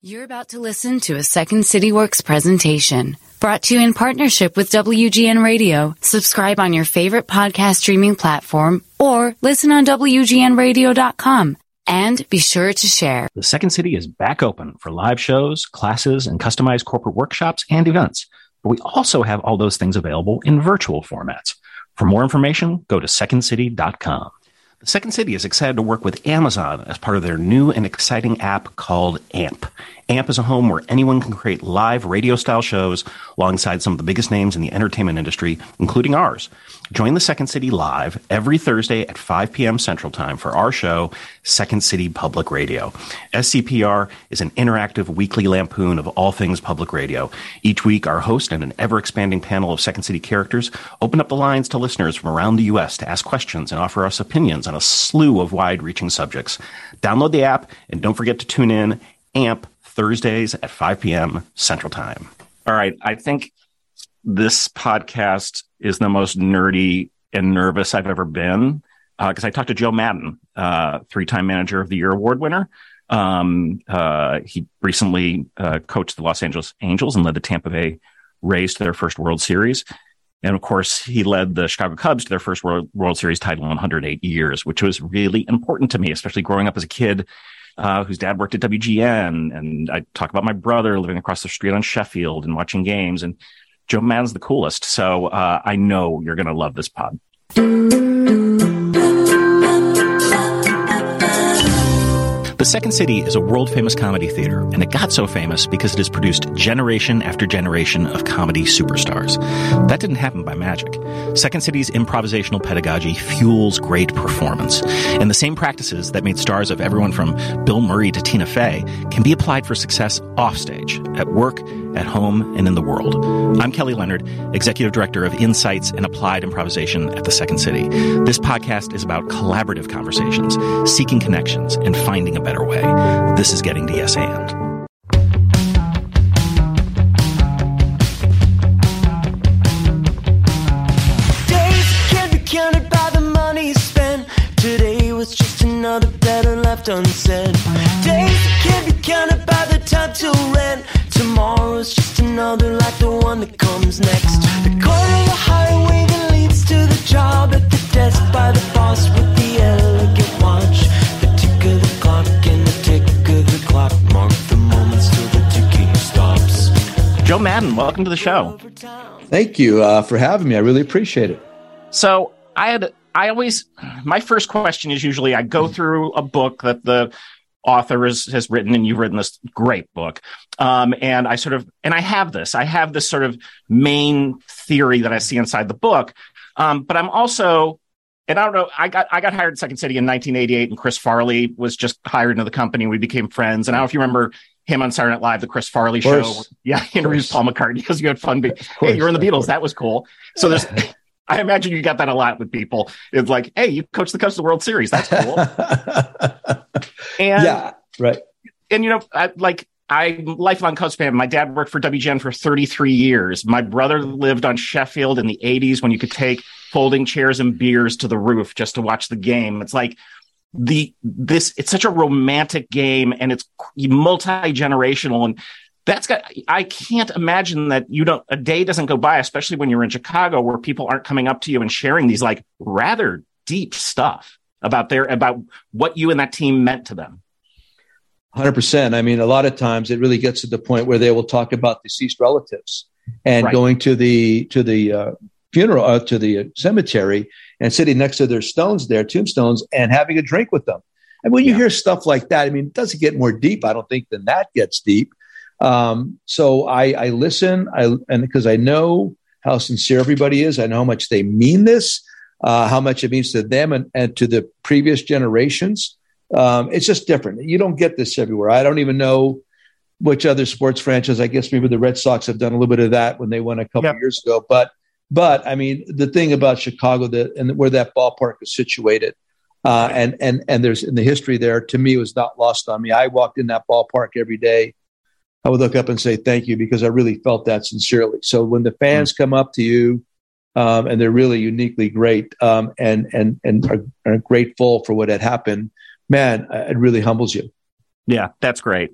You're about to listen to a Second City Works presentation brought to you in partnership with WGN Radio. Subscribe on your favorite podcast streaming platform or listen on WGNradio.com. And be sure to share. The Second City is back open for live shows, classes, and customized corporate workshops and events. But we also have all those things available in virtual formats. For more information, go to secondcity.com. The Second City is excited to work with Amazon as part of their new and exciting app called AMP. AMP is a home where anyone can create live radio-style shows alongside some of the biggest names in the entertainment industry, including ours. Join the Second City live every Thursday at 5 p.m. Central Time for our show, Second City Public Radio. SCPR is an interactive weekly lampoon of all things public radio. Each week, our host and an ever-expanding panel of Second City characters open up the lines to listeners from around the U.S. to ask questions and offer us opinions on a slew of wide-reaching subjects. Download the app, and don't forget to tune in, AMP, Thursdays at 5 p.m. Central Time. All right, I think this podcast is the most nerdy and nervous I've ever been because I talked to Joe Maddon, three-time Manager of the Year award winner. He recently coached the Los Angeles Angels and led the Tampa Bay Rays to their first World Series. And, of course, he led the Chicago Cubs to their first World Series title in 108 years, which was really important to me, especially growing up as a kid whose dad worked at WGN. And I talk about my brother living across the street on Sheffield and watching games. And Joe Maddon's the coolest. So I know you're going to love this pod. The Second City is a world-famous comedy theater, and it got so famous because it has produced generation after generation of comedy superstars. That didn't happen by magic. Second City's improvisational pedagogy fuels great performance, and the same practices that made stars of everyone from Bill Murray to Tina Fey can be applied for success offstage, at work, at home, and in the world. I'm Kelly Leonard, Executive Director of Insights and Applied Improvisation at the Second City. This podcast is about collaborative conversations, seeking connections, and finding a better way. This is Getting to Yes And. Days can't be counted by the money spent. Today was just another letter left unsaid. Days can't be counted by the time till rent. Tomorrow's just another like the one that comes next. The corner of the highway that leads to the job at the desk by the boss with the elegant watch. The tick of the clock and the tick of the clock mark the moments till the ticking stops. Joe Maddon, welcome to the show. Thank you for having me. I really appreciate it. So my first question is usually I go through a book that the author has written, and you've written this great book. And I have this sort of main theory that I see inside the book. But I'm also, and I don't know, I got hired at Second City in 1988, and Chris Farley was just hired into the company. We became friends. And I don't know if you remember him on Saturday Night Live, the Chris Farley show. Yeah, he interviews Paul McCartney because you had fun. Hey, you're in the Beatles. That was cool. So there's, I imagine you got that a lot with people. It's like, hey, you coached the Cubs to the World Series. That's cool. And, yeah, right. And, you know, I'm a lifelong Cubs fan. My dad worked for WGN for 33 years. My brother lived on Sheffield in the 80s when you could take folding chairs and beers to the roof just to watch the game. It's like it's such a romantic game, and it's multi-generational. And I can't imagine that a day doesn't go by, especially when you're in Chicago, where people aren't coming up to you and sharing these like rather deep stuff about what you and that team meant to them. 100%. I mean, a lot of times it really gets to the point where they will talk about deceased relatives and going to the funeral, to the cemetery, and sitting next to their tombstones, and having a drink with them. And when you hear stuff like that, I mean, it doesn't get more deep, I don't think, than that gets deep. So I listen, and because I know how sincere everybody is, I know how much they mean this, how much it means to them and to the previous generations. It's just different. You don't get this everywhere. I don't even know which other sports franchise. I guess maybe the Red Sox have done a little bit of that when they won a couple years ago. But I mean, the thing about Chicago and where that ballpark is situated, and there's in the history there, to me, it was not lost on me. I walked in that ballpark every day. I would look up and say thank you, because I really felt that sincerely. So when the fans come up to you, and they're really uniquely great, and are grateful for what had happened, man, it really humbles you. Yeah, that's great.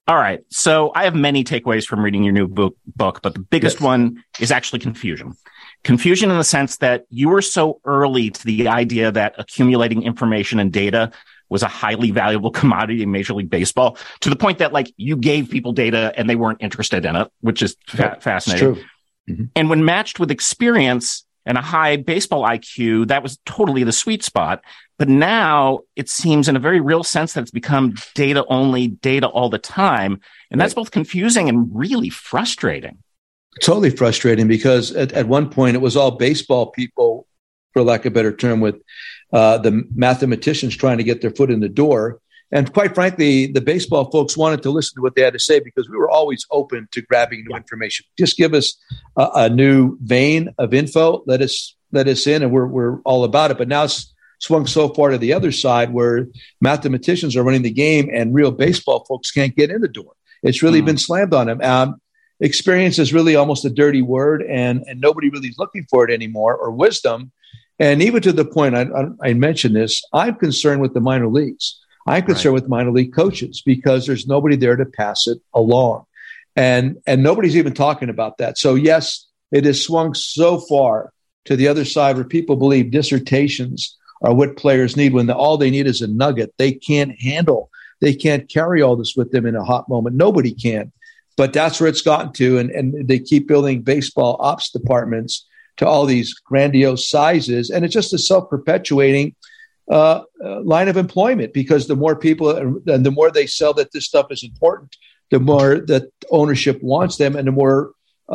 All right. So I have many takeaways from reading your new book, but the biggest one is actually confusion. Confusion in the sense that you were so early to the idea that accumulating information and data was a highly valuable commodity in Major League Baseball, to the point that like you gave people data and they weren't interested in it, which is fascinating. It's true. Mm-hmm. And when matched with experience and a high baseball IQ, that was totally the sweet spot. But now it seems in a very real sense that it's become data only, data all the time. And that's both confusing and really frustrating. Totally frustrating, because at one point it was all baseball people, for lack of a better term, with the mathematicians trying to get their foot in the door. And quite frankly, the baseball folks wanted to listen to what they had to say because we were always open to grabbing new information. Just give us a new vein of info. Let us in, and we're all about it. But now it's swung so far to the other side where mathematicians are running the game and real baseball folks can't get in the door. It's really been slammed on them. Experience is really almost a dirty word, and nobody really is looking for it anymore, or wisdom. And even to the point, I mentioned this, I'm concerned with the minor leagues. I'm concerned with minor league coaches because there's nobody there to pass it along. And nobody's even talking about that. So yes, it has swung so far to the other side where people believe dissertations are what players need when all they need is a nugget. They can't handle. They can't carry all this with them in a hot moment. Nobody can. But that's where it's gotten to. And they keep building baseball ops departments to all these grandiose sizes. And it's just a self-perpetuating line of employment, because the more people and the more they sell that this stuff is important, the more that ownership wants them, and the more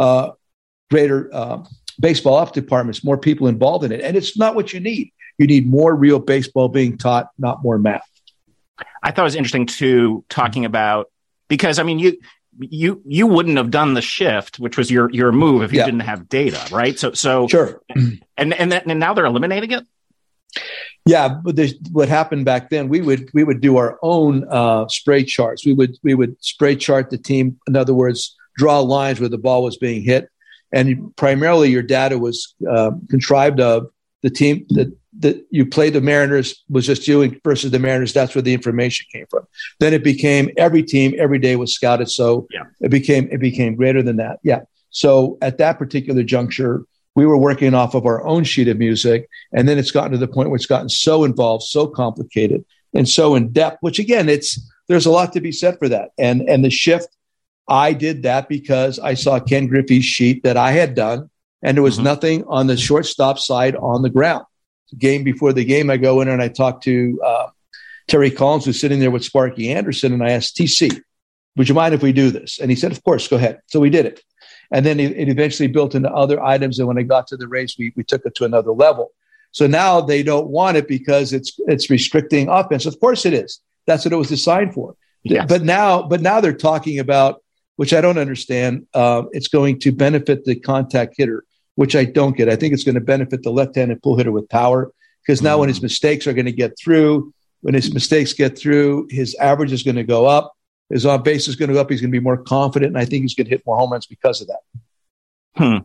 greater baseball ops departments, more people involved in it. And it's not what you need. You need more real baseball being taught, not more math. I thought it was interesting too, talking about, because I mean, you wouldn't have done the shift, which was your move, if you didn't have data, right? So sure. And now they're eliminating it. Yeah, but what happened back then, we would do our own spray charts. We would spray chart the team. In other words, draw lines where the ball was being hit, and primarily your data was contrived of the team that you played. The Mariners was just you versus the Mariners. That's where the information came from. Then it became every team every day was scouted. So it became greater than that. Yeah. So at that particular juncture, we were working off of our own sheet of music, and then it's gotten to the point where it's gotten so involved, so complicated, and so in depth. Which again, there's a lot to be said for that. And the shift, I did that because I saw Ken Griffey's sheet that I had done, and there was nothing on the shortstop side on the ground. Game before the game, I go in and I talk to Terry Collins, who's sitting there with Sparky Anderson, and I asked TC, "Would you mind if we do this?" And he said, "Of course, go ahead." So we did it. And then it eventually built into other items. And when I got to the race, we took it to another level. So now they don't want it because it's restricting offense. Of course it is. That's what it was designed for. Yes. But now they're talking about, which I don't understand, it's going to benefit the contact hitter, which I don't get. I think it's going to benefit the left-handed pull hitter with power, because now when his mistakes are going to get through, his average is going to go up. His on base is going to go up. He's going to be more confident, and I think he's going to hit more home runs because of that.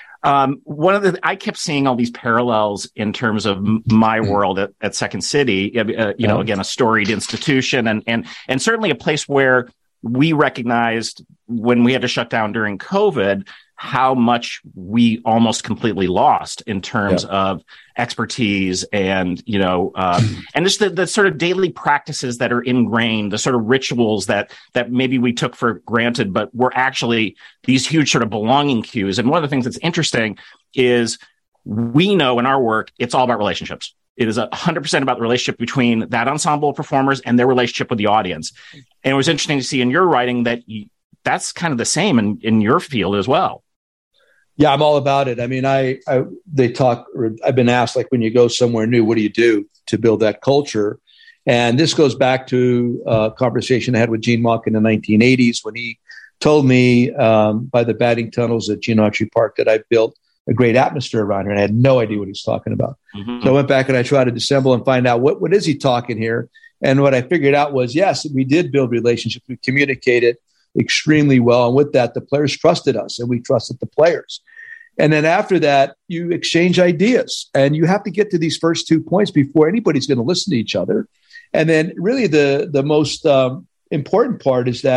I kept seeing all these parallels in terms of my world at Second City. Again, a storied institution, and certainly a place where we recognized when we had to shut down during COVID how much we almost completely lost in terms of expertise and, and just the sort of daily practices that are ingrained, the sort of rituals that maybe we took for granted, but were actually these huge sort of belonging cues. And one of the things that's interesting is we know in our work, it's all about relationships. It is 100% about the relationship between that ensemble of performers and their relationship with the audience. And it was interesting to see in your writing that that's kind of the same in your field as well. Yeah, I'm all about it. I mean, I've been asked, like, when you go somewhere new, what do you do to build that culture? And this goes back to a conversation I had with Gene Mauch in the 1980s when he told me by the batting tunnels at Gene Autry Park that I built a great atmosphere around here. And I had no idea what he was talking about. So I went back and I tried to dissemble and find out what is he talking here? And what I figured out was, yes, we did build relationships. We communicated extremely well. And with that, the players trusted us and we trusted the players. And then after that, you exchange ideas, and you have to get to these first 2 points before anybody's going to listen to each other. And then really the most important part is that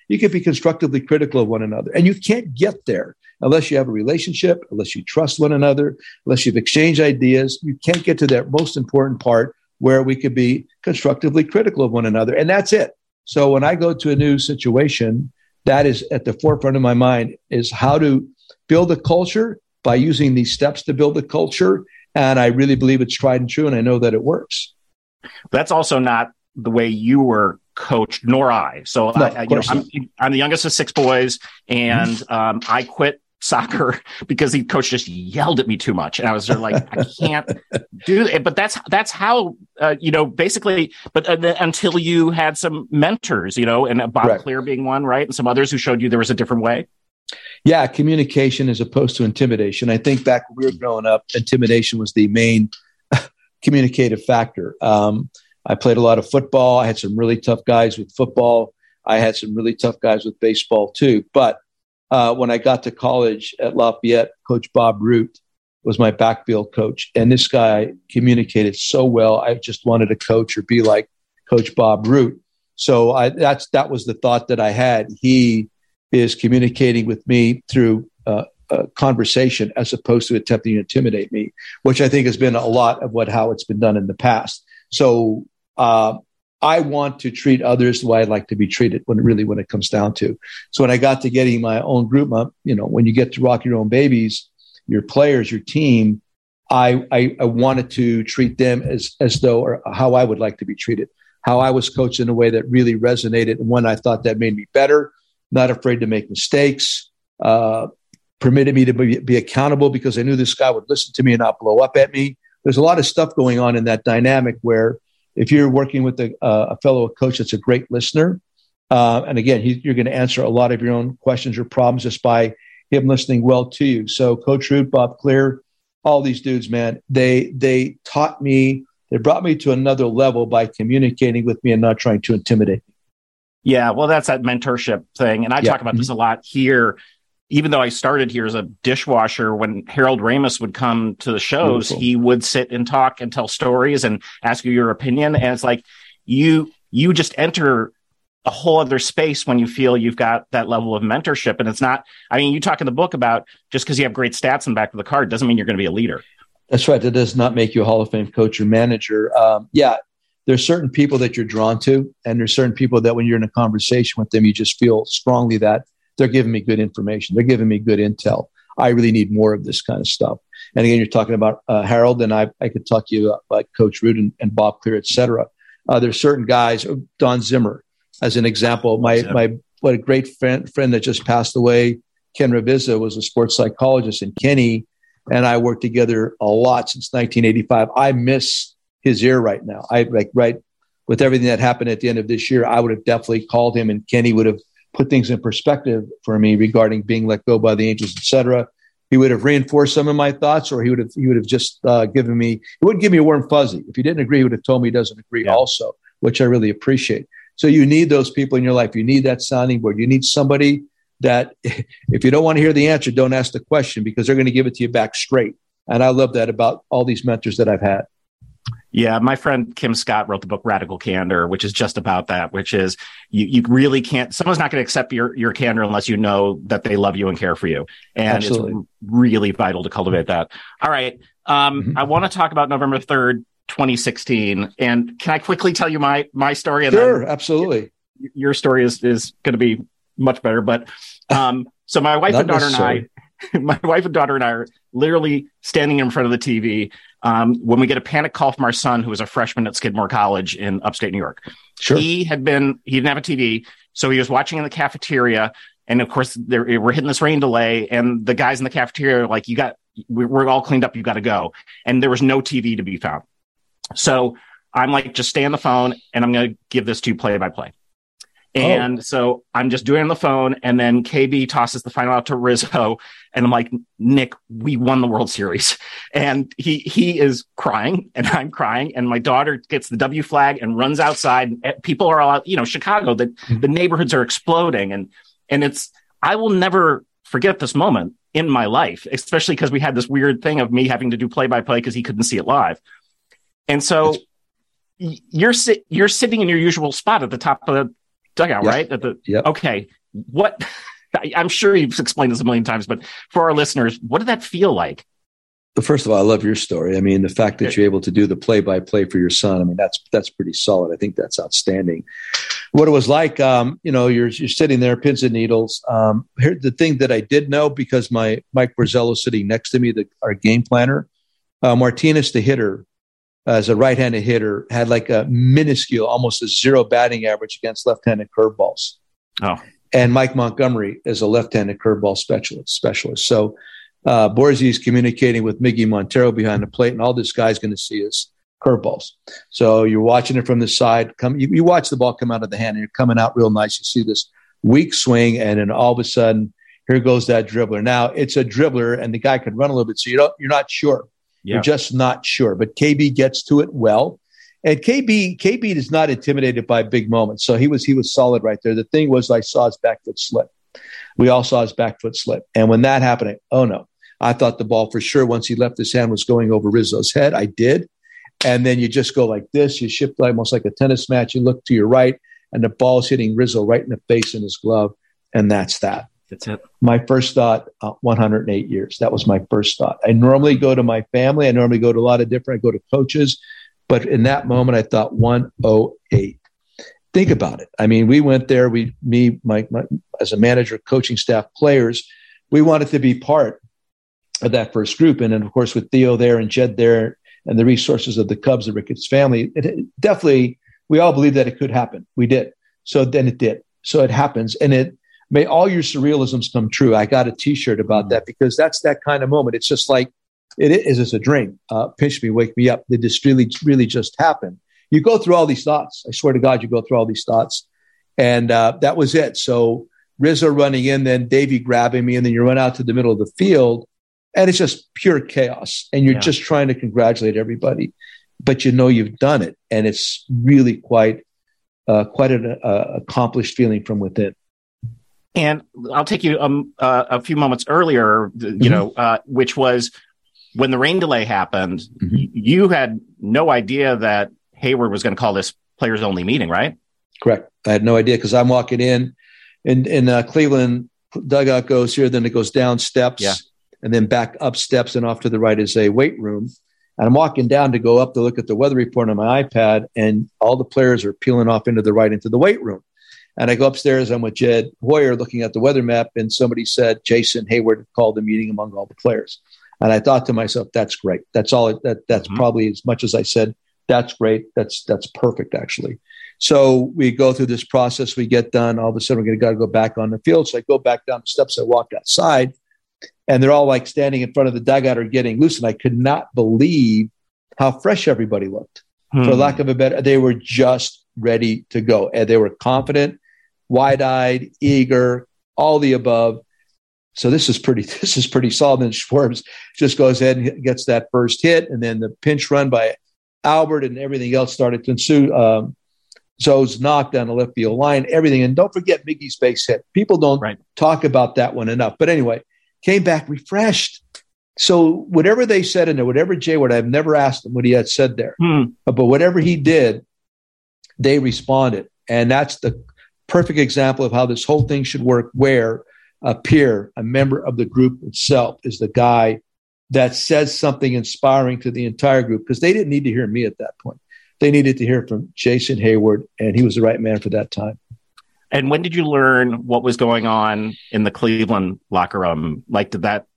you can be constructively critical of one another. And you can't get there unless you have a relationship, unless you trust one another, unless you've exchanged ideas. You can't get to that most important part where we could be constructively critical of one another. And that's it. So when I go to a new situation, that is at the forefront of my mind, is how to build a culture by using these steps to build a culture. And I really believe it's tried and true, and I know that it works. That's also not the way you were coached, nor I. So No, I'm the youngest of 6 boys, and I quit soccer because the coach just yelled at me too much, and I was sort of like, I can't do it. But that's how basically. But until you had some mentors, and Bob Clear being one, right, and some others who showed you there was a different way. Yeah, communication as opposed to intimidation. I think back when we were growing up, intimidation was the main communicative factor. I played a lot of football. I had some really tough guys with football. I had some really tough guys with baseball too. But when I got to college at Lafayette, Coach Bob Root was my backfield coach. And this guy communicated so well. I just wanted to coach or be like Coach Bob Root. So that was the thought that I had. He is communicating with me through conversation as opposed to attempting to intimidate me, which I think has been a lot of how it's been done in the past. So I want to treat others the way I'd like to be treated when it comes down to. So when I got to getting my own group, when you get to rock your own babies, your players, your team, I wanted to treat them as though, or how I would like to be treated, how I was coached in a way that really resonated, and when I thought that made me better, not afraid to make mistakes, permitted me to be accountable because I knew this guy would listen to me and not blow up at me. There's a lot of stuff going on in that dynamic where if you're working with a fellow coach that's a great listener, and again, you're going to answer a lot of your own questions or problems just by him listening well to you. So Coach Root, Bob Clear, all these dudes, man, they taught me, they brought me to another level by communicating with me and not trying to intimidate me. Yeah, well, that's that mentorship thing. And I talk about this a lot here. Even though I started here as a dishwasher, when Harold Ramis would come to the shows, He would sit and talk and tell stories and ask you your opinion. And it's like you just enter a whole other space when you feel you've got that level of mentorship. And it's not, you talk in the book about just because you have great stats in the back of the card doesn't mean you're going to be a leader. That's right. That does not make you a Hall of Fame coach or manager. There's certain people that you're drawn to, and there's certain people that when you're in a conversation with them, you just feel strongly that they're giving me good information. They're giving me good intel. I really need more of this kind of stuff. And again, you're talking about Harold, and I could talk to you about like Coach Root and Bob Clear, et cetera. There's certain guys, Don Zimmer, as an example. What a great friend that just passed away, Ken Ravizza, was a sports psychologist, and Kenny and I worked together a lot since 1985. I miss his ear right now. With everything that happened at the end of this year, I would have definitely called him, and Kenny would have put things in perspective for me regarding being let go by the Angels, et cetera. He would have reinforced some of my thoughts, or he would have just given me, he wouldn't give me a warm fuzzy. If he didn't agree, he would have told me he doesn't agree also, which I really appreciate. So you need those people in your life. You need that sounding board. You need somebody that if you don't want to hear the answer, don't ask the question, because they're going to give it to you back straight. And I love that about all these mentors that I've had. Yeah, my friend Kim Scott wrote the book Radical Candor, which is just about that, which is you really can't, someone's not going to accept your candor unless you know that they love you and care for you. And Absolutely. It's really vital to cultivate that. All right. I want to talk about November 3rd, 2016. And can I quickly tell you my story? Sure, absolutely. Your story is going to be much better. But so my wife and daughter and I are literally standing in front of the TV when we get a panic call from our son, who was a freshman at Skidmore College in upstate New York. Sure. He didn't have a TV, so he was watching in the cafeteria. And of course, we're hitting this rain delay, and the guys in the cafeteria are like, we're all cleaned up, you got to go. And there was no TV to be found. So I'm like, just stay on the phone, and I'm going to give this to you play by play. And so I'm just doing it on the phone, and then KB tosses the final out to Rizzo, and I'm like, Nick, we won the World Series. And he is crying, and I'm crying, and my daughter gets the W flag and runs outside. People are all out, Chicago, the neighborhoods are exploding. And I will never forget this moment in my life, especially because we had this weird thing of me having to do play-by-play because he couldn't see it live. And so you're sitting in your usual spot at the top of the dugout, right? Okay. what, I'm sure you've explained this a million times, but for our listeners, what did that feel like? First of all, I love your story. I mean, the fact that you're able to do the play-by-play for your son, I mean, that's pretty solid. I think that's outstanding. What it was like, you're sitting there, pins and needles. Here, the thing that I did know, because Mike Borzello sitting next to me, our game planner, Martinez, the hitter, as a right-handed hitter, had like a minuscule, almost a 0 batting average against left-handed curveballs. Oh, and Mike Montgomery is a left-handed curveball specialist. So Borzi is communicating with Miggy Montero behind the plate, and all this guy's going to see is curveballs. So you're watching it from the side. You watch the ball come out of the hand, and you're coming out real nice. You see this weak swing, and then all of a sudden, here goes that dribbler. Now, it's a dribbler, and the guy could run a little bit, so you're not sure. Yeah. You're just not sure. But KB gets to it well. And KB is not intimidated by big moments. So he was solid right there. The thing was, I saw his back foot slip. We all saw his back foot slip. And when that happened, oh no, I thought the ball for sure, once he left his hand, was going over Rizzo's head. I did. And then you just go like this. You shift almost like a tennis match. You look to your right, and the ball's hitting Rizzo right in the face in his glove. And that's that. That's it. My first thought, 108 years. That was my first thought. I normally go to my family. I normally go to a lot of different, I go to coaches. But in that moment, I thought 108. Think about it. I mean, we went there, Mike, as a manager, coaching staff, players, we wanted to be part of that first group. And then, of course, with Theo there and Jed there and the resources of the Cubs, the Ricketts family, it definitely, we all believed that it could happen. We did. So then it did. So it happens. And may all your surrealisms come true. I got a T-shirt about that, because that's that kind of moment. It's just like, it's a dream. Pinch me, wake me up. Did this really just happen? You go through all these thoughts. I swear to God, you go through all these thoughts. And that was it. So Rizzo running in, then Davey grabbing me, and then you run out to the middle of the field, and it's just pure chaos. And you're just trying to congratulate everybody, but you know you've done it. And it's really quite an accomplished feeling from within. And I'll take you a few moments earlier, which was when the rain delay happened. You had no idea that Hayward was going to call this players only meeting, right? Correct. I had no idea, because I'm walking in Cleveland, dugout goes here, then it goes down steps, and then back up steps, and off to the right is a weight room. And I'm walking down to go up to look at the weather report on my iPad, and all the players are peeling off into the right into the weight room. And I go upstairs, I'm with Jed Hoyer looking at the weather map, and somebody said Jason Hayward called a meeting among all the players. And I thought to myself, that's great. That's all. That's probably as much as I said, that's great. That's perfect, actually. So we go through this process. We get done. All of a sudden, we're got to go back on the field. So I go back down the steps. I walk outside, and they're all like standing in front of the dugout or getting loose. And I could not believe how fresh everybody looked. For lack of a better, they were just ready to go. And they were confident, wide-eyed, eager, all the above. So this is pretty solid. And Schwartz just goes ahead and gets that first hit, and then the pinch run by Albert and everything else started to ensue. Zoe's knocked down the left field line, everything. And don't forget Miggy's base hit. People don't talk about that one enough. But anyway, came back refreshed. So whatever they said in there, whatever Jay Ward, I've never asked him what he had said there. But whatever he did, they responded. And that's the perfect example of how this whole thing should work, where a peer, a member of the group itself, is the guy that says something inspiring to the entire group, because they didn't need to hear me at that point. They needed to hear from Jason Hayward, and he was the right man for that time. And when did you learn what was going on in the Cleveland locker room? Like, did that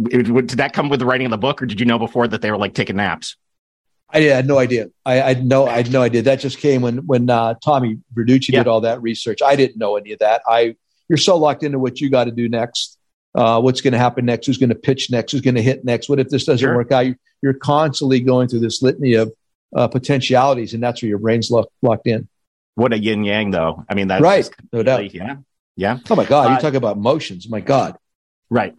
come with the writing of the book, or did you know before that they were like taking naps? I had no idea. I had no idea. That just came when Tommy Verducci did all that research. I didn't know any of that. You're so locked into what you got to do next, what's going to happen next, who's going to pitch next, who's going to hit next. What if this doesn't work out? You're constantly going through this litany of potentialities, and that's where your brain's locked in. What a yin yang, though. I mean, that's right. No doubt. Yeah. Oh my God, you talk about emotions. My God. Right.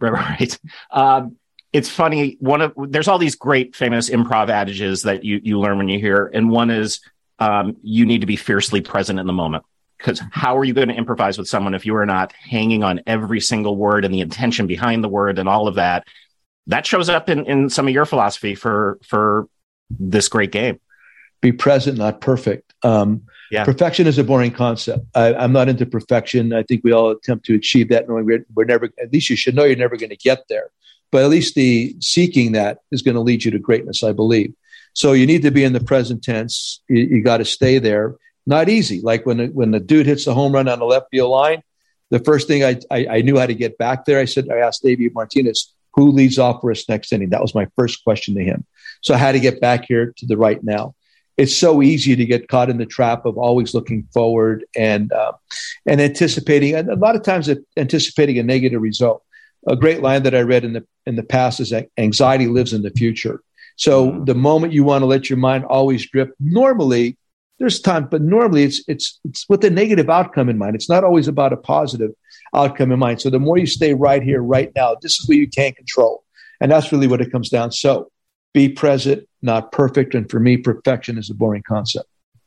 It's funny. There's all these great famous improv adages that you learn when you hear, and one is you need to be fiercely present in the moment. Because how are you going to improvise with someone if you are not hanging on every single word and the intention behind the word and all of that? That shows up in some of your philosophy for this great game. Be present, not perfect. Yeah. Perfection is a boring concept. I'm not into perfection. I think we all attempt to achieve that, knowing we're never, at least you should know you're never going to get there. But at least the seeking that is going to lead you to greatness, I believe. So you need to be in the present tense. You got to stay there. Not easy. Like when the dude hits the home run on the left field line, the first thing I knew how to get back there. I asked Davey Martinez, who leads off for us next inning? That was my first question to him. So I had to get back here to the right now. It's so easy to get caught in the trap of always looking forward and anticipating, and a lot of times anticipating a negative result. A great line that I read in the past is that anxiety lives in the future. So the moment you want to let your mind always drift, normally there's time, but normally it's with a negative outcome in mind. It's not always about a positive outcome in mind. So the more you stay right here, right now, this is what you can't control. And that's really what it comes down. So be present, not perfect. And for me, perfection is a boring concept.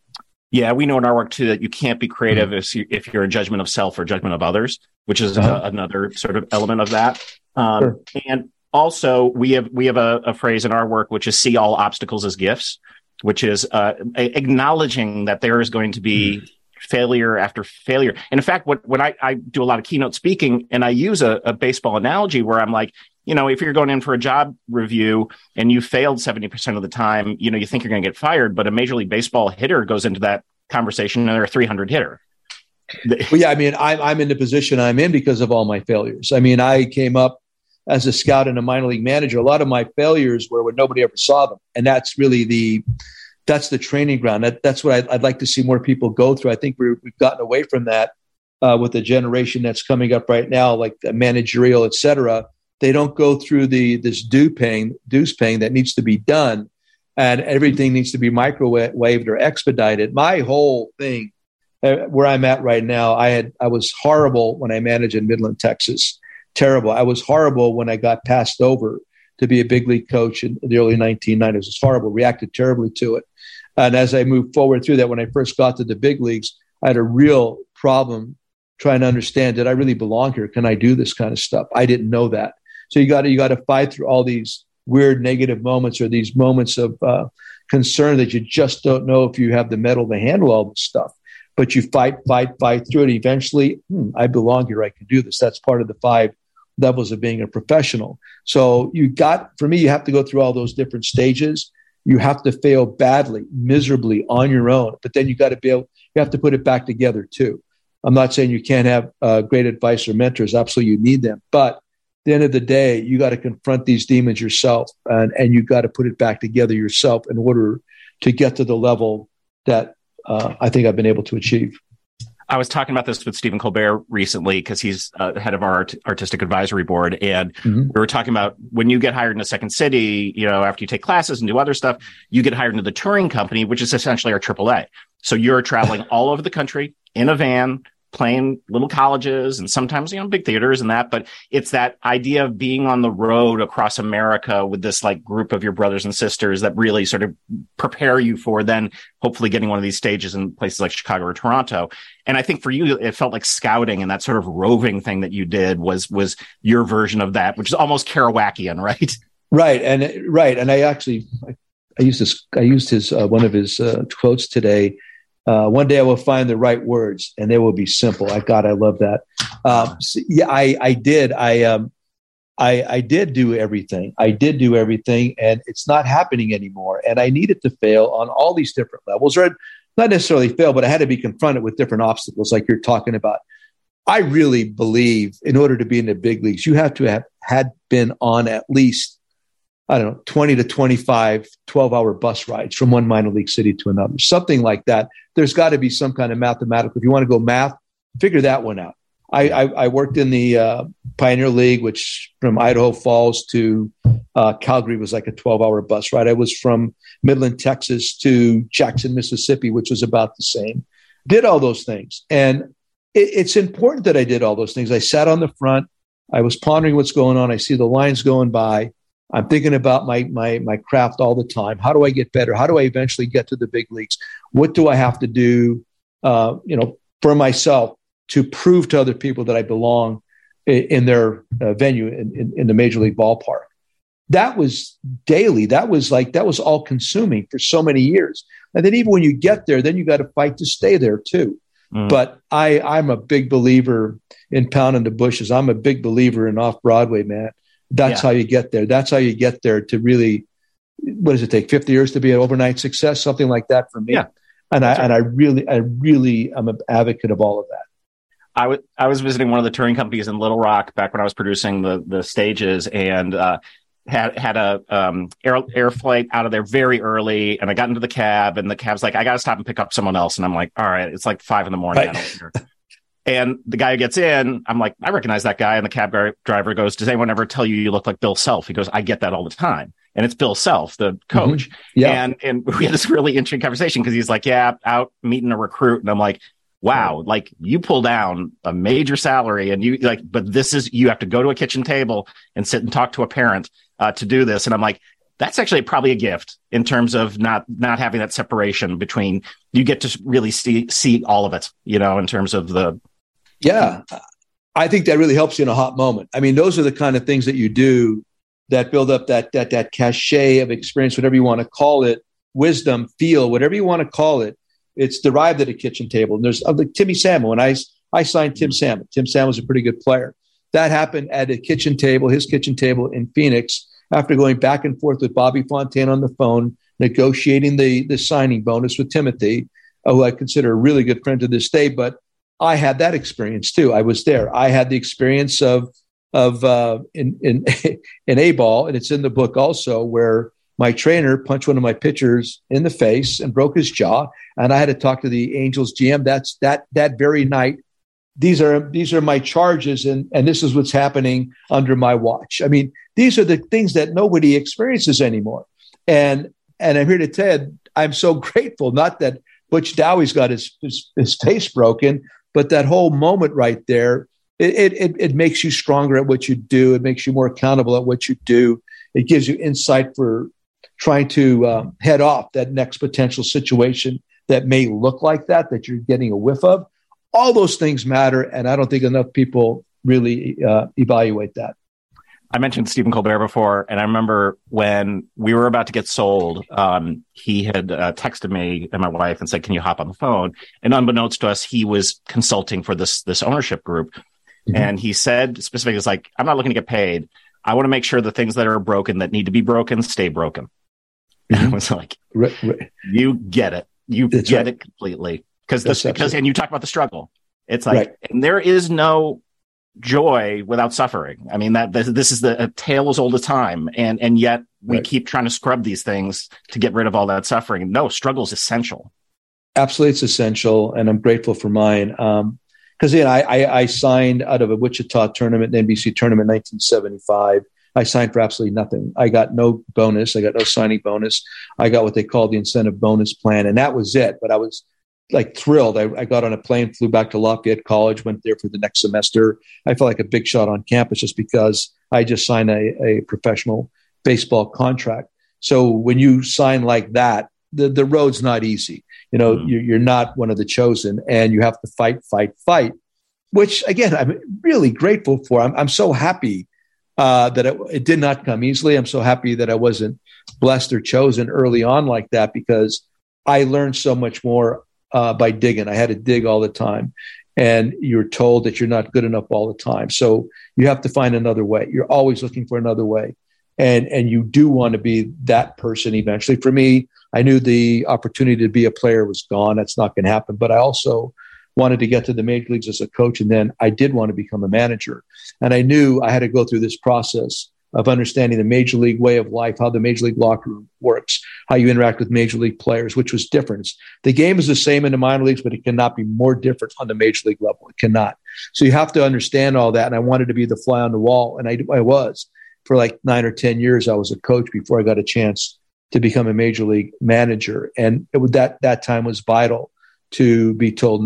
Yeah, we know in our work too that you can't be creative if you're a judgment of self or judgment of others, which is another sort of element of that. Sure. And also, we have a phrase in our work which is see all obstacles as gifts, which is acknowledging that there is going to be failure after failure. And in fact, when I do a lot of keynote speaking, and I use a baseball analogy where I'm like, if you're going in for a job review and you failed 70% of the time, you think you're going to get fired, but a Major League Baseball hitter goes into that conversation and they're a 300 hitter. Well, yeah, I mean, I'm in the position I'm in because of all my failures. I mean, I came up as a scout and a minor league manager. A lot of my failures were when nobody ever saw them. And that's really that's the training ground. That's what I'd like to see more people go through. I think we've gotten away from that with the generation that's coming up right now, like the managerial, et cetera. They don't go through this dues paying that needs to be done, and everything needs to be microwaved or expedited. My whole thing, where I'm at right now, I was horrible when I managed in Midland, Texas. Terrible. I was horrible when I got passed over to be a big league coach in the early 1990s. It was horrible. Reacted terribly to it. And as I moved forward through that, when I first got to the big leagues, I had a real problem trying to understand: did I really belong here? Can I do this kind of stuff? I didn't know that. So you got to fight through all these weird negative moments or these moments of concern that you just don't know if you have the mettle to handle all this stuff. But you fight through it. Eventually, I belong here. I can do this. That's part of the 5 levels of being a professional. So for me, you have to go through all those different stages. You have to fail badly, miserably on your own. But then you have to put it back together too. I'm not saying you can't have great advice or mentors. Absolutely, you need them. But at the end of the day, you got to confront these demons yourself, and you got to put it back together yourself in order to get to the level that I think I've been able to achieve. I was talking about this with Stephen Colbert recently because he's head of our artistic advisory board. And we were talking about when you get hired in a second city, after you take classes and do other stuff, you get hired into the touring company, which is essentially our AAA. So you're traveling all over the country in a van, playing little colleges and sometimes, big theaters and that. But it's that idea of being on the road across America with this group of your brothers and sisters that really sort of prepare you for then hopefully getting one of these stages in places like Chicago or Toronto. And I think for you, it felt like scouting, and that sort of roving thing that you did was your version of that, which is almost Kerouacian, right? Right. And I used his one of his quotes today. One day I will find the right words and they will be simple. I love that. I did. I did do everything. And it's not happening anymore. And I needed to fail on all these different levels, or not necessarily fail, but I had to be confronted with different obstacles like you're talking about. I really believe in order to be in the big leagues, you have to have had been on at least 20 to 25 12-hour bus rides from one minor league city to another, something like that. There's got to be some kind of mathematical. If you want to go math, figure that one out. I worked in the Pioneer League, which from Idaho Falls to Calgary was like a 12-hour bus ride. I was from Midland, Texas to Jackson, Mississippi, which was about the same. Did all those things. And it's important that I did all those things. I sat on the front. I was pondering what's going on. I see the lines going by. I'm thinking about my craft all the time. How do I get better? How do I eventually get to the big leagues? What do I have to do, for myself to prove to other people that I belong in their venue in the major league ballpark? that was daily. That was all consuming for so many years. And then even when you get there, then you got to fight to stay there too. But I'm a big believer in pounding the bushes. I'm a big believer in off Broadway, man. That's how you get there. That's how you get there to really, what does it take? 50 years to be an overnight success? Something like that for me. Yeah. And I really am an advocate of all of that. I was visiting one of the touring companies in Little Rock back when I was producing the stages, and had a air flight out of there very early, and I got into the cab, and the cab's like, I got to stop and pick up someone else. And I'm like, all right, it's like 5 a.m. Right. I don't care. And the guy who gets in, I'm like, I recognize that guy. And the cab driver goes, does anyone ever tell you look like Bill Self? He goes, I get that all the time. And it's Bill Self, the coach. Mm-hmm. Yeah. And we had this really interesting conversation because he's like, yeah, out meeting a recruit. And I'm like, wow, like you pull down a major salary and you like, but you have to go to a kitchen table and sit and talk to a parent to do this. And I'm like, that's actually probably a gift in terms of not having that separation between, you get to really see all of it, in terms of the. Yeah. I think that really helps you in a hot moment. I mean, those are the kind of things that you do that build up that cachet of experience, whatever you want to call it, wisdom, feel, whatever you want to call it. It's derived at a kitchen table. And there's like Timmy Salmon. When I signed Tim Salmon was a pretty good player. That happened at a kitchen table, his kitchen table in Phoenix, after going back and forth with Bobby Fontaine on the phone, negotiating the signing bonus with Timothy, who I consider a really good friend to this day. But I had that experience too. I was there. I had the experience of in A-ball, and it's in the book also, where my trainer punched one of my pitchers in the face and broke his jaw, and I had to talk to the Angels GM. That's that very night. These are my charges, and this is what's happening under my watch. I mean, these are the things that nobody experiences anymore. And I'm here to tell you, I'm so grateful. Not that Butch Dowie's got his face broken, but that whole moment right there, it makes you stronger at what you do. It makes you more accountable at what you do. It gives you insight for trying to head off that next potential situation that may look like that you're getting a whiff of. All those things matter, and I don't think enough people really evaluate that. I mentioned Stephen Colbert before, and I remember when we were about to get sold, he had texted me and my wife and said, can you hop on the phone? And unbeknownst to us, he was consulting for this ownership group. Mm-hmm. And he said specifically, it's like, I'm not looking to get paid. I want to make sure the things that are broken, that need to be broken, stay broken. Mm-hmm. I was like, right. You get it. You That's get right. it completely. And you talk about the struggle. It's like, right. And there is no joy without suffering. I mean, this is a tale as old as time. And yet we right. keep trying to scrub these things to get rid of all that suffering. No, struggle is essential. Absolutely. It's essential. And I'm grateful for mine. Because I signed out of a Wichita tournament, an NBC tournament in 1975. I signed for absolutely nothing. I got no bonus. I got no signing bonus. I got what they called the incentive bonus plan. And that was it. But I was like thrilled. I got on a plane, flew back to Lafayette College, went there for the next semester. I felt like a big shot on campus just because I just signed a professional baseball contract. So when you sign like that, the road's not easy. You're not one of the chosen, and you have to fight, which again, I'm really grateful for. I'm so happy that it did not come easily. I'm so happy that I wasn't blessed or chosen early on like that, because I learned so much more by digging. I had to dig all the time, and you're told that you're not good enough all the time. So you have to find another way. You're always looking for another way. And you do want to be that person eventually. For me, I knew the opportunity to be a player was gone. That's not going to happen. But I also wanted to get to the major leagues as a coach. And then I did want to become a manager. And I knew I had to go through this process of understanding the major league way of life, how the major league locker room works, how you interact with major league players, which was different. The game is the same in the minor leagues, but it cannot be more different on the major league level. It cannot. So you have to understand all that. And I wanted to be the fly on the wall. And I was. For like 9 or 10 years, I was a coach before I got a chance to become a major league manager. And that time was vital to be told,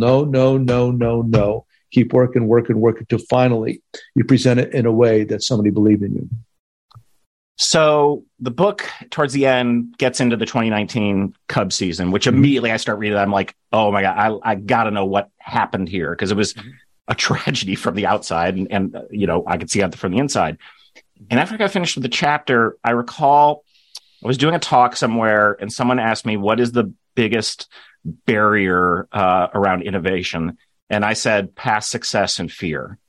no. Keep working until finally you present it in a way that somebody believed in you. So the book towards the end gets into the 2019 Cubs season, which immediately I start reading. I'm like, oh my God, I got to know what happened here, because it was a tragedy from the outside, and I could see it from the inside. And after I got finished with the chapter, I recall I was doing a talk somewhere and someone asked me, what is the biggest barrier around innovation? And I said, past success and fear.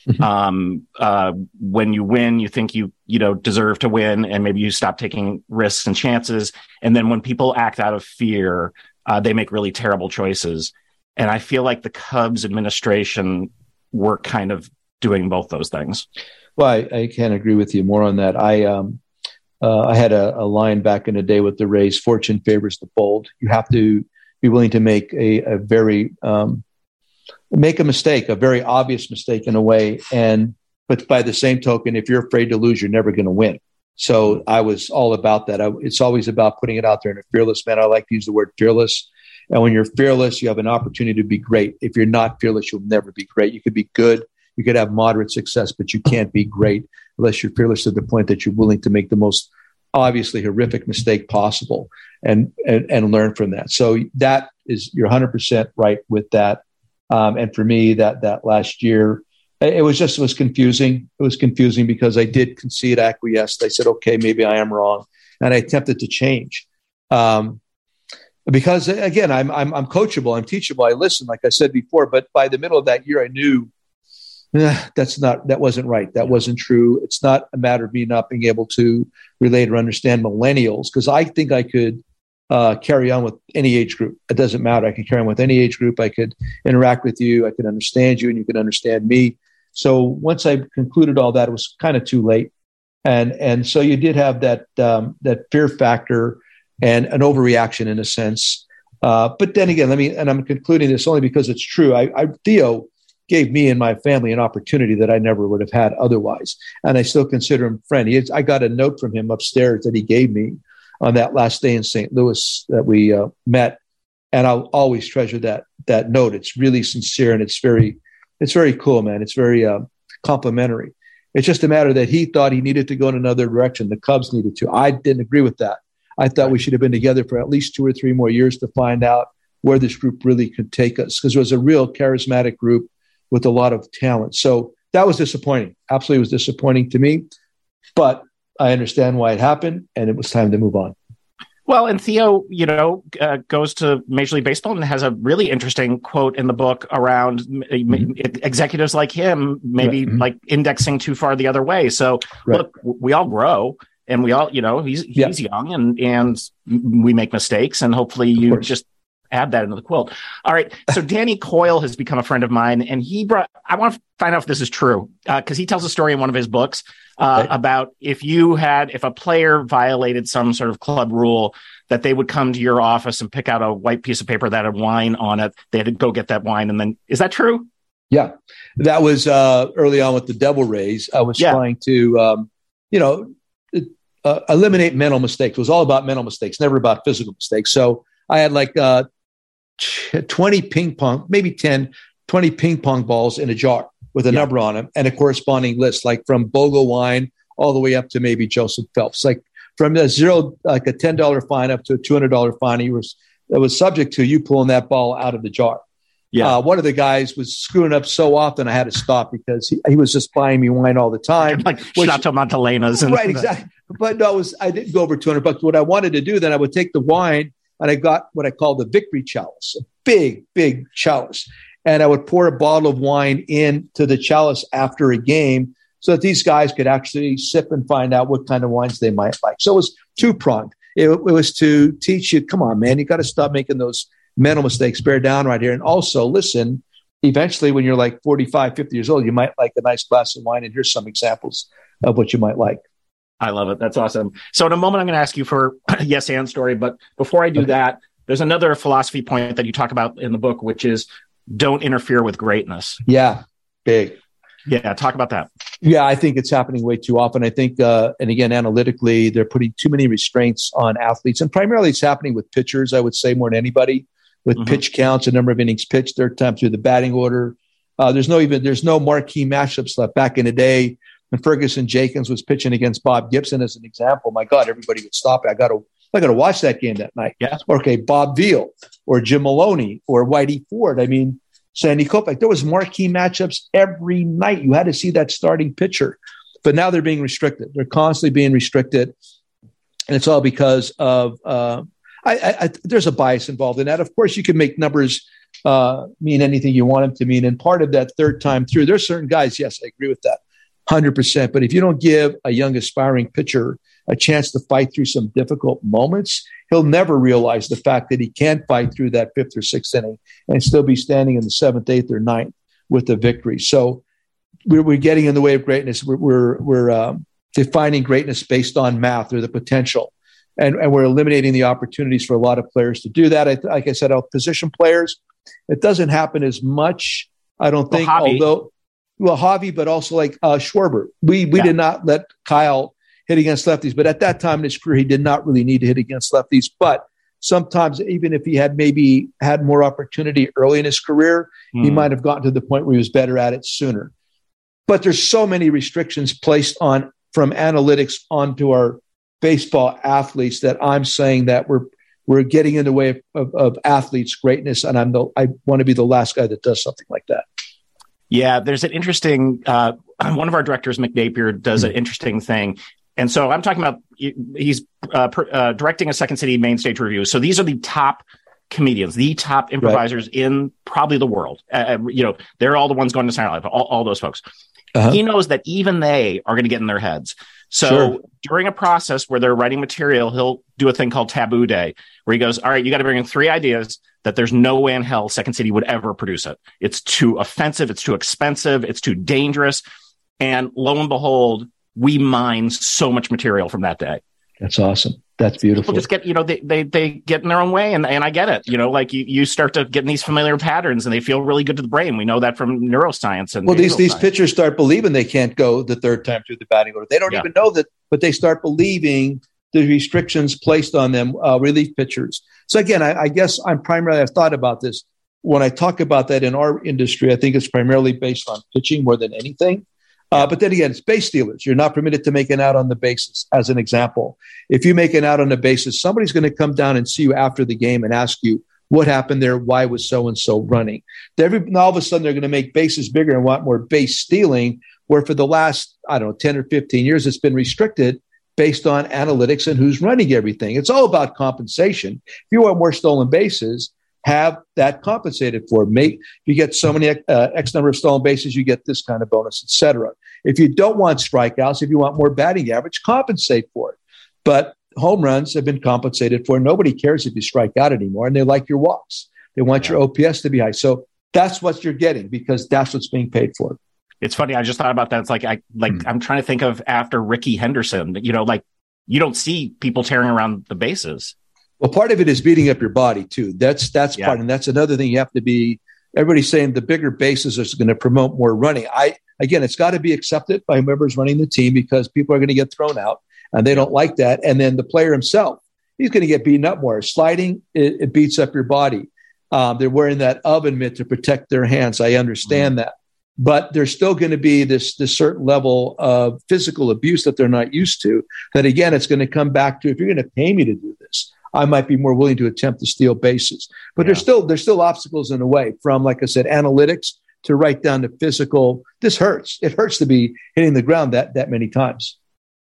When you win, you think you deserve to win, and maybe you stop taking risks and chances. And then when people act out of fear, they make really terrible choices. And I feel like the Cubs administration were kind of doing both those things. Well, I can't agree with you more on that. I had a line back in the day with the Rays: fortune favors the bold. You have to be willing to make a very make a mistake, a very obvious mistake in a way. But by the same token, if you're afraid to lose, you're never going to win. So I was all about that. It's always about putting it out there in a fearless manner. I like to use the word fearless. And when you're fearless, you have an opportunity to be great. If you're not fearless, you'll never be great. You could be good. You could have moderate success, but you can't be great unless you're fearless to the point that you're willing to make the most obviously horrific mistake possible and learn from that. So that is, you're 100% right with that. And for me, that last year, it was confusing. It was confusing because I did concede, acquiesced. I said, okay, maybe I am wrong. And I attempted to change. Because again, I'm coachable, I'm teachable. I listen, like I said before, but by the middle of that year, I knew that wasn't right. That wasn't true. It's not a matter of me not being able to relate or understand millennials, because I think I could carry on with any age group. It doesn't matter. I could carry on with any age group. I could interact with you. I could understand you, and you could understand me. So once I concluded all that, it was kind of too late. And so you did have that fear factor and an overreaction in a sense. But then again, I'm concluding this only because it's true. Theo gave me and my family an opportunity that I never would have had otherwise. And I still consider him a friend. I got a note from him upstairs that he gave me on that last day in St. Louis that we met. And I'll always treasure that note. It's really sincere, and it's very cool, man. It's very complimentary. It's just a matter that he thought he needed to go in another direction. The Cubs needed to. I didn't agree with that. I thought we should have been together for at least 2 or 3 more years to find out where this group really could take us, because it was a real charismatic group with a lot of talent. So that was disappointing. Absolutely was disappointing to me, but I understand why it happened, and it was time to move on. Well, and Theo, goes to Major League Baseball and has a really interesting quote in the book around executives like him, maybe like indexing too far the other way. So look, we all grow, and we all, he's young and we make mistakes, and hopefully you just add that into the quilt. All right. So Danny Coyle has become a friend of mine, and I want to find out if this is true, because he tells a story in one of his books about if a player violated some sort of club rule, that they would come to your office and pick out a white piece of paper that had wine on it. They had to go get that wine. And then, is that true? Yeah. That was early on with the Devil Rays. I was trying to, eliminate mental mistakes. It was all about mental mistakes, never about physical mistakes. So I had like 20 ping pong, maybe 10, 20 ping pong balls in a jar with a number on them and a corresponding list, like from Bogo wine all the way up to maybe Joseph Phelps, like from the zero, like a $10 fine up to a $200 fine. It was subject to you pulling that ball out of the jar. Yeah. One of the guys was screwing up so often I had to stop because he was just buying me wine all the time. Like Chateau Montelena's. Right, exactly. But no, I didn't go over $200. What I wanted to do then, I would take the wine, and I got what I call the victory chalice, a big, big chalice. And I would pour a bottle of wine into the chalice after a game so that these guys could actually sip and find out what kind of wines they might like. So it was two-pronged. It was to teach you, come on, man, you got to stop making those mental mistakes, bear down right here. And also, listen, eventually when you're like 45, 50 years old, you might like a nice glass of wine. And here's some examples of what you might like. I love it. That's awesome. So in a moment, I'm going to ask you for a yes and story. But before I do that, there's another philosophy point that you talk about in the book, which is don't interfere with greatness. Yeah, big. Yeah, talk about that. Yeah, I think it's happening way too often. I think, and again, analytically, they're putting too many restraints on athletes. And primarily it's happening with pitchers, I would say, more than anybody, with pitch counts, a number of innings pitched, their time through the batting order. There's no marquee matchups left. Back in the day, when Ferguson Jenkins was pitching against Bob Gibson as an example, my God, everybody would stop it. I got to watch that game that night. Yeah. Okay, Bob Veal or Jim Maloney or Whitey Ford. I mean, Sandy Koufax. There was marquee matchups every night. You had to see that starting pitcher. But now they're being restricted. They're constantly being restricted. And it's all because of there's a bias involved in that. Of course, you can make numbers mean anything you want them to mean. And part of that third time through, there's certain guys, yes, I agree with that, 100%. But if you don't give a young aspiring pitcher a chance to fight through some difficult moments, he'll never realize the fact that he can fight through that fifth or sixth inning and still be standing in the seventh, eighth, or ninth with the victory. So we're getting in the way of greatness. We're defining greatness based on math or the potential. And we're eliminating the opportunities for a lot of players to do that. Like I said, our position players, it doesn't happen as much, I don't think, Javi, but also like Schwarber. We did not let Kyle hit against lefties, but at that time in his career, he did not really need to hit against lefties. But sometimes, even if he had maybe had more opportunity early in his career, he might have gotten to the point where he was better at it sooner. But there's so many restrictions placed on from analytics onto our baseball athletes that I'm saying that we're getting in the way of athletes' greatness, and I want to be the last guy that does something like that. Yeah, there's an interesting one of our directors, Mick Napier, does an interesting thing. And so I'm talking about he's directing a Second City main stage review. So these are the top comedians, the top improvisers in probably the world. They're all the ones going to Saturday Night Live, all those folks. Uh-huh. He knows that even they are going to get in their heads. So during a process where they're writing material, he'll do a thing called Taboo Day, where he goes, all right, you got to bring in 3 ideas that there's no way in hell Second City would ever produce it. It's too offensive. It's too expensive. It's too dangerous. And lo and behold, we mine so much material from that day. That's awesome. That's beautiful. People just get, they get in their own way. And I get it. Like you start to get in these familiar patterns and they feel really good to the brain. We know that from neuroscience. And these pitchers start believing they can't go the third time through the batting order. They don't even know that, but they start believing the restrictions placed on them, relief pitchers. So again, I guess I've thought about this. When I talk about that in our industry, I think it's primarily based on pitching more than anything. But then again, it's base stealers. You're not permitted to make an out on the bases, as an example. If you make an out on the bases, somebody's going to come down and see you after the game and ask you, what happened there? Why was so-and-so running? All of a sudden, they're going to make bases bigger and want more base stealing, where for the last, 10 or 15 years, it's been restricted based on analytics and who's running everything. It's all about compensation. If you want more stolen bases, have that compensated for. If you get so many X number of stolen bases, you get this kind of bonus, etc. If you don't want strikeouts, if you want more batting average, compensate for it. But home runs have been compensated for. Nobody cares if you strike out anymore, and they like your walks. They want your OPS to be high. So that's what you're getting because that's what's being paid for. It's funny. I just thought about that. It's like I'm trying to think of after Rickey Henderson. You don't see people tearing around the bases. Well, part of it is beating up your body too. That's part, and that's another thing you have to be. Everybody's saying the bigger bases are going to promote more running. Again, it's got to be accepted by whoever's running the team because people are going to get thrown out, and they don't like that. And then the player himself, he's going to get beaten up more. Sliding, it beats up your body. They're wearing that oven mitt to protect their hands. I understand that, but there's still going to be this certain level of physical abuse that they're not used to. That again, it's going to come back to if you're going to pay me to do this, I might be more willing to attempt to steal bases. But there's still obstacles in the way from, like I said, analytics to right down to physical. This hurts. It hurts to be hitting the ground that many times.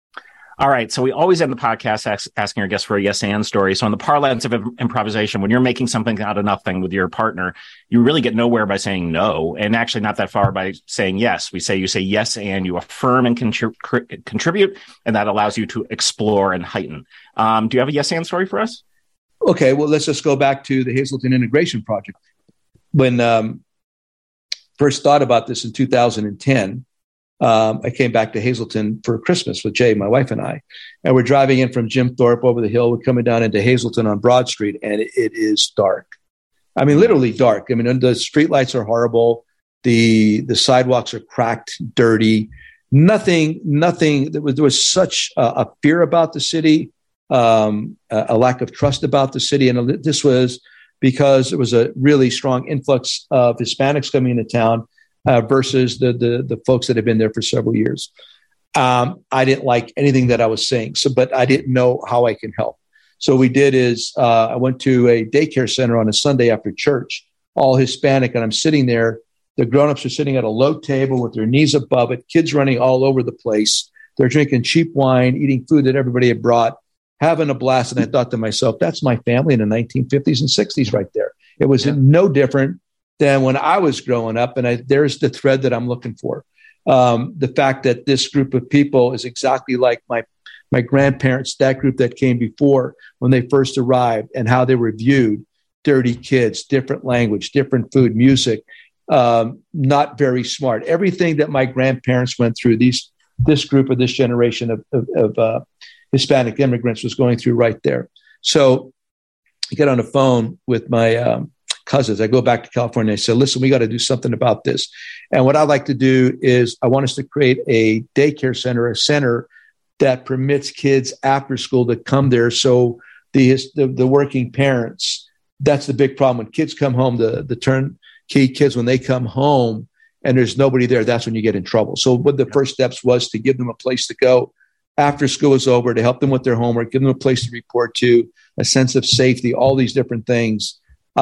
All right. So we always end the podcast asking our guests for a yes and story. So in the parlance of improvisation, when you're making something out of nothing with your partner, you really get nowhere by saying no, and actually not that far by saying yes. You say yes and you affirm and contribute, and that allows you to explore and heighten. Do you have a yes and story for us? Okay. Well, let's just go back to the Hazleton Integration Project. When first thought about this in 2010, I came back to Hazleton for Christmas with Jay, my wife and I, and we're driving in from Jim Thorpe over the hill. We're coming down into Hazleton on Broad Street, and it is dark. I mean, literally dark. I mean, the streetlights are horrible. The sidewalks are cracked, dirty. Nothing. There was such a fear about the city, a lack of trust about the city, and this was because there was a really strong influx of Hispanics coming into town. Versus the folks that have been there for several years. I didn't like anything that I was saying, but I didn't know how I can help. So what we did is I went to a daycare center on a Sunday after church, all Hispanic, and I'm sitting there The grown-ups are sitting at a low table with their knees above it, kids running all over the place. They're drinking cheap wine, eating food that everybody had brought, having a blast. And I thought to myself, that's my family in the 1950s and 60s right there. It was no different than when I was growing up. And there's the thread that I'm looking for. The fact that this group of people is exactly like my grandparents, that group that came before when they first arrived, and how they were viewed. Dirty kids, different language, different food, music, not very smart. Everything that my grandparents went through, this group or this generation of Hispanic immigrants was going through right there. So I get on the phone with my cousins. I go back to California. I said, listen, we got to do something about this. And what I'd like to do is I want us to create a daycare center, a center that permits kids after school to come there. So the working parents, that's the big problem. When kids come home, the turnkey kids, when they come home and there's nobody there, that's when you get in trouble. So what the first steps was to give them a place to go after school is over, to help them with their homework, give them a place to report to, a sense of safety, all these different things.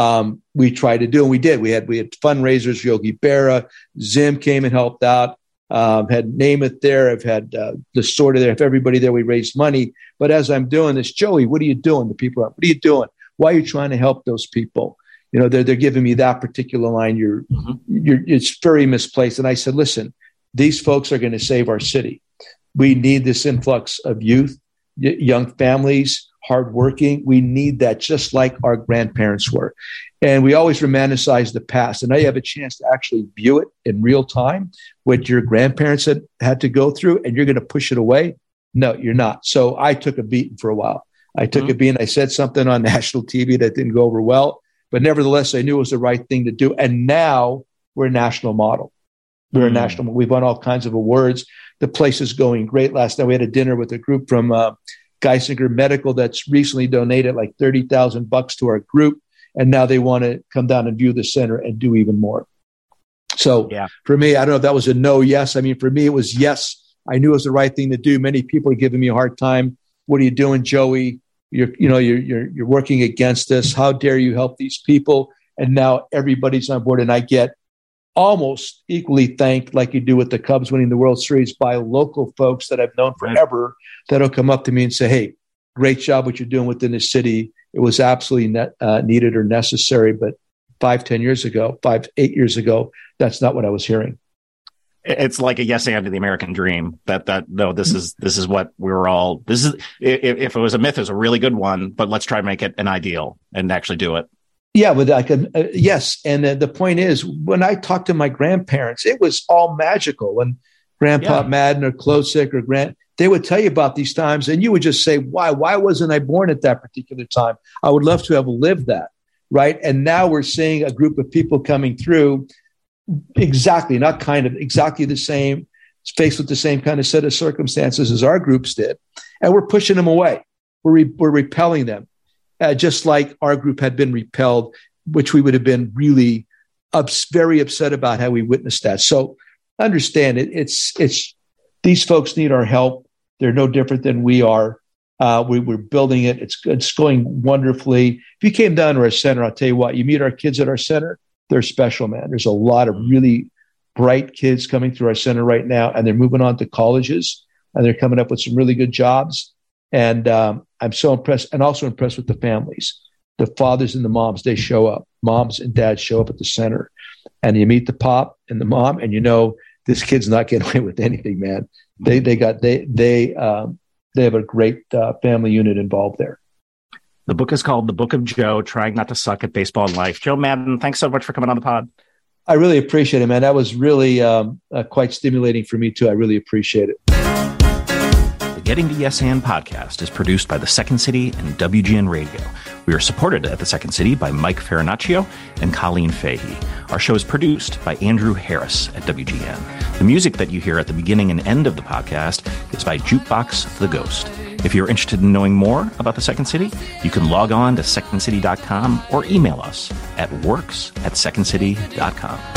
We tried to do, and we did. We had fundraisers. Yogi Berra, Zim came and helped out. Had Namath there. I've had the sort of there. If everybody there, we raised money. But as I'm doing this, Joey, what are you doing? The people are, what are you doing? Why are you trying to help those people? You know, they're giving me that particular line. It's very misplaced. And I said, listen, these folks are going to save our city. We need this influx of youth, young families, hardworking. We need that, just like our grandparents were. And we always romanticize the past. And now you have a chance to actually view it in real time, what your grandparents had to go through, and you're going to push it away. No, you're not. So I took a beating for a while. I took a beating. I said something on national TV that didn't go over well, but nevertheless, I knew it was the right thing to do. And now we're a national model. We're a national. We've won all kinds of awards. The place is going great. Last night we had a dinner with a group from Geisinger Medical that's recently donated like $30,000 to our group. And now they want to come down and view the center and do even more. So for me, I don't know if that was a no, yes. I mean, for me, it was yes. I knew it was the right thing to do. Many people are giving me a hard time. What are you doing, Joey? You're working against us. How dare you help these people? And now everybody's on board. And I get almost equally thanked, like you do with the Cubs winning the World Series, by local folks that I've known forever that'll come up to me and say, hey, great job what you're doing within the city. It was absolutely needed or necessary. But 8 years ago, that's not what I was hearing. It's like a yes and to the American dream. No, this is what we're all. This is, if it was a myth, it was a really good one. But let's try to make it an ideal and actually do it. Yeah, but I could. Yes, and the point is, when I talked to my grandparents, it was all magical. When Grandpa Madden or Klosik or Grant, they would tell you about these times, and you would just say, "Why? Why wasn't I born at that particular time? I would love to have lived that." Right? And now we're seeing a group of people coming through. Exactly the same, faced with the same kind of set of circumstances as our groups did. And we're pushing them away. We're repelling them, just like our group had been repelled, which we would have been really very upset about how we witnessed that. So understand it's these folks need our help. They're no different than we are. We're building it. It's going wonderfully. If you came down to our center, I'll tell you what, you meet our kids at our center, they're special, man. There's a lot of really bright kids coming through our center right now, and they're moving on to colleges, and they're coming up with some really good jobs. And I'm so impressed, and also impressed with the families, the fathers and the moms. They show up. Moms and dads show up at the center, and you meet the pop and the mom, and you know this kid's not getting away with anything, man. They have a great family unit involved there. The book is called The Book of Joe, Trying Not to Suck at Baseball and Life. Joe Maddon, thanks so much for coming on the pod. I really appreciate it, man. That was really quite stimulating for me, too. I really appreciate it. The Getting to Yes And podcast is produced by The Second City and WGN Radio. We are supported at The Second City by Mike Farinaccio and Colleen Fahey. Our show is produced by Andrew Harris at WGN. The music that you hear at the beginning and end of the podcast is by Jukebox the Ghost. If you're interested in knowing more about The Second City, you can log on to secondcity.com or email us at works@secondcity.com.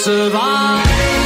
survive.